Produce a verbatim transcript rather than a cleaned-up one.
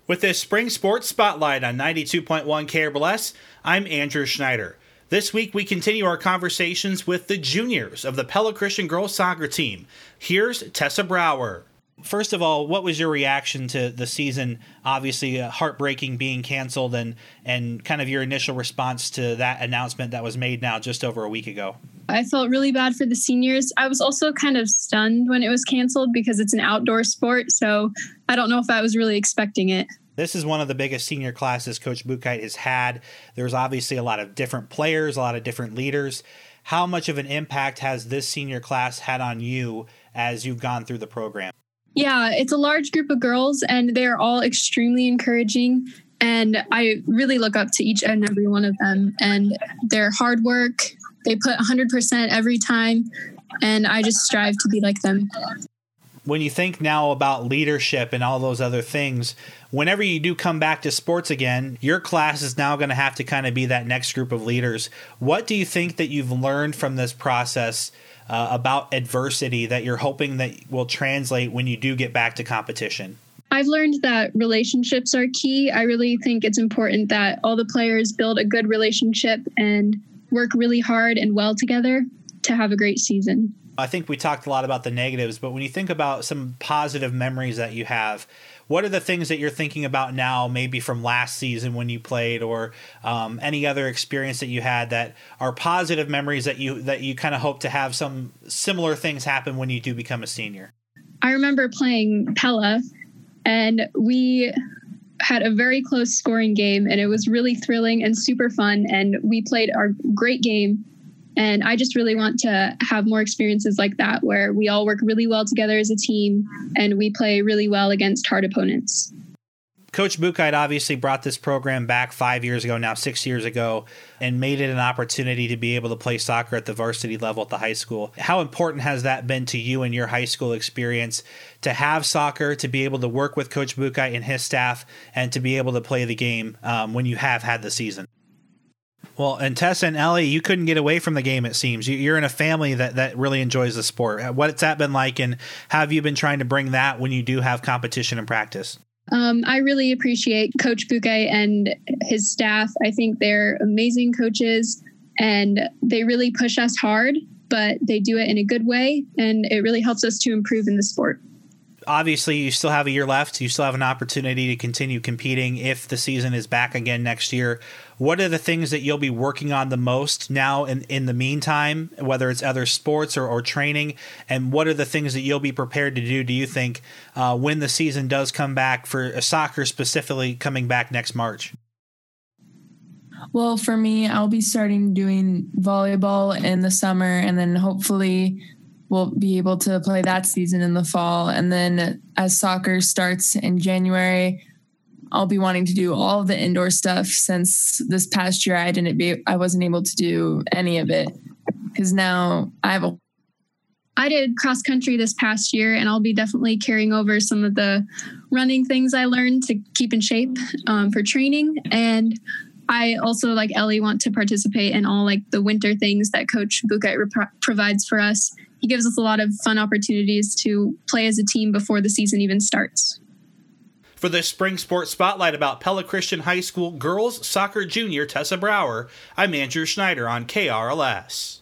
With this spring sports spotlight on ninety-two point one K R L S, I'm Andrew Schneider. This week we continue our conversations with the juniors of the Pella Christian girls soccer team. Here's Tessa Brower. First of all, what was your reaction to the season, obviously uh, heartbreaking being canceled, and, and kind of your initial response to that announcement that was made now just over a week ago? I felt really bad for the seniors. I was also kind of stunned when it was canceled because it's an outdoor sport, so I don't know if I was really expecting it. This is one of the biggest senior classes Coach Buchheit has had. There's obviously a lot of different players, a lot of different leaders. How much of an impact has this senior class had on you as you've gone through the program? Yeah, it's a large group of girls, and they're all extremely encouraging. And I really look up to each and every one of them. And their hard work, they put one hundred percent every time. And I just strive to be like them. When you think now about leadership and all those other things, whenever you do come back to sports again, your class is now going to have to kind of be that next group of leaders. What do you think that you've learned from this process uh, about adversity that you're hoping that will translate when you do get back to competition? I've learned that relationships are key. I really think it's important that all the players build a good relationship and work really hard and well together to have a great season. I think we talked a lot about the negatives, but when you think about some positive memories that you have, what are the things that you're thinking about now, maybe from last season when you played, or um, any other experience that you had that are positive memories that you that you kind of hope to have some similar things happen when you do become a senior? I remember playing Pella, and we had a very close scoring game, and it was really thrilling and super fun, and we played our great game. And I just really want to have more experiences like that, where we all work really well together as a team and we play really well against hard opponents. Coach Buchheit obviously brought this program back five years ago, now six years ago, and made it an opportunity to be able to play soccer at the varsity level at the high school. How important has that been to you and your high school experience to have soccer, to be able to work with Coach Buchheit and his staff, and to be able to play the game um, when you have had the season? Well, and Tessa and Ellie, you couldn't get away from the game, it seems. You're in a family that, that really enjoys the sport. What's that been like, and how have you been trying to bring that when you do have competition and practice? Um, I really appreciate Coach Buchheit and his staff. I think they're amazing coaches, and they really push us hard, but they do it in a good way, and it really helps us to improve in the sport. Obviously, you still have a year left. You still have an opportunity to continue competing if the season is back again next year. What are the things that you'll be working on the most now in, in the meantime, whether it's other sports or, or training? And what are the things that you'll be prepared to do, do you think, uh, when the season does come back, for soccer specifically coming back next March? Well, for me, I'll be starting doing volleyball in the summer, and then hopefully we'll be able to play that season in the fall. And then as soccer starts in January, I'll be wanting to do all of the indoor stuff, since this past year I didn't be, I wasn't able to do any of it, because now I have a. I did cross country this past year, and I'll be definitely carrying over some of the running things I learned to keep in shape um, for training. And I also, like Ellie, want to participate in all like the winter things that Coach Buchheit rep- provides for us. He gives us a lot of fun opportunities to play as a team before the season even starts. For this spring sports spotlight about Pella Christian High School girls soccer junior Tessa Brower, I'm Andrew Schneider on K R L S.